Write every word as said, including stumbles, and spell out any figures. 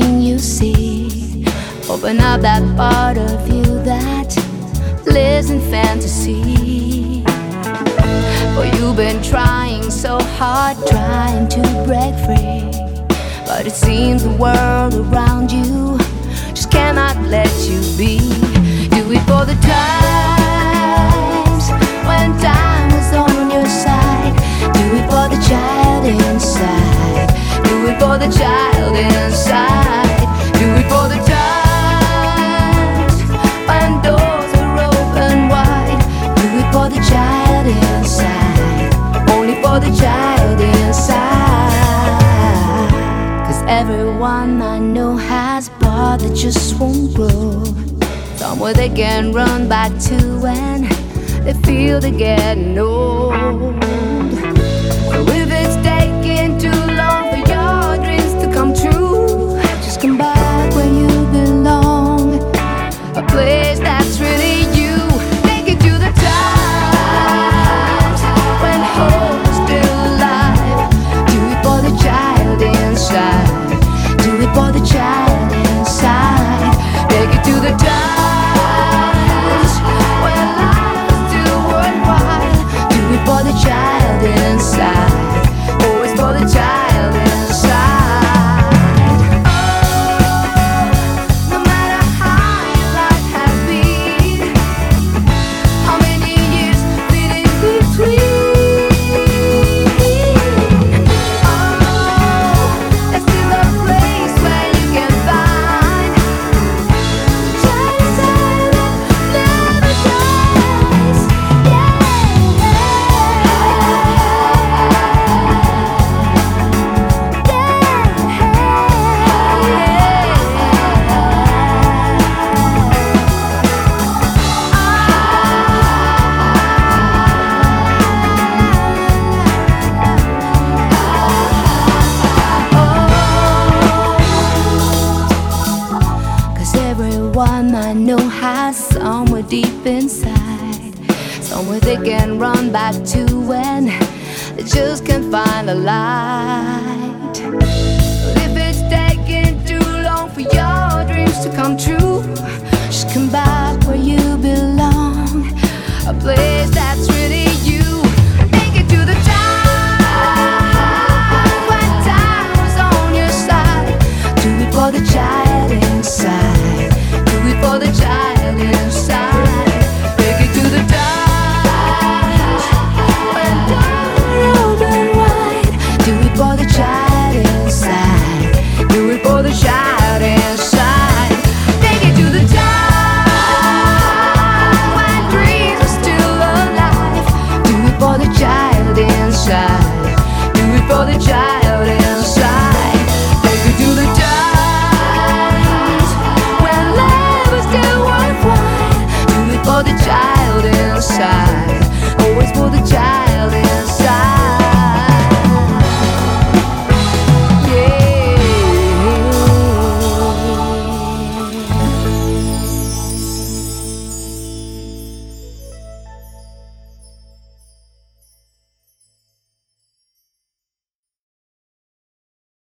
everything you see. Open up that part of you that lives in fantasy. For you've been trying so hard, trying to break free, but it seems the world around you just cannot let you be. Do it for the times when time was on your side. Do it for the child inside. Do it for the child inside. Do it for the times when doors are open wide. Do it for the child inside. Only for the child inside. Cause everyone I know has part that just won't grow, somewhere they can run back to when they feel they're getting old. So if it's taking too long for your dreams to come true, just come back where you belong, a place that's really you. Take it to the times when hope is still alive. Do it for the child inside. Do it for the child inside. Take it to the times when life is still worthwhile. Do it for the child inside. Always for the child inside. Oh, no matter how your life has been, how many years fit in between. Oh, there's still a place where you can find the child inside that never dies. Yeah. Cause everyone I know has somewhere deep inside, somewhere they can run back to when they just can't find the light. But if it's taking too long for your dreams to come true, just come back where you belong, a place that's really you. Make it to the time when time was on your side. Do it for the child inside. Do it for the child inside. Take it to the time when doors are open wide. Do it for the child inside. Do it for the child.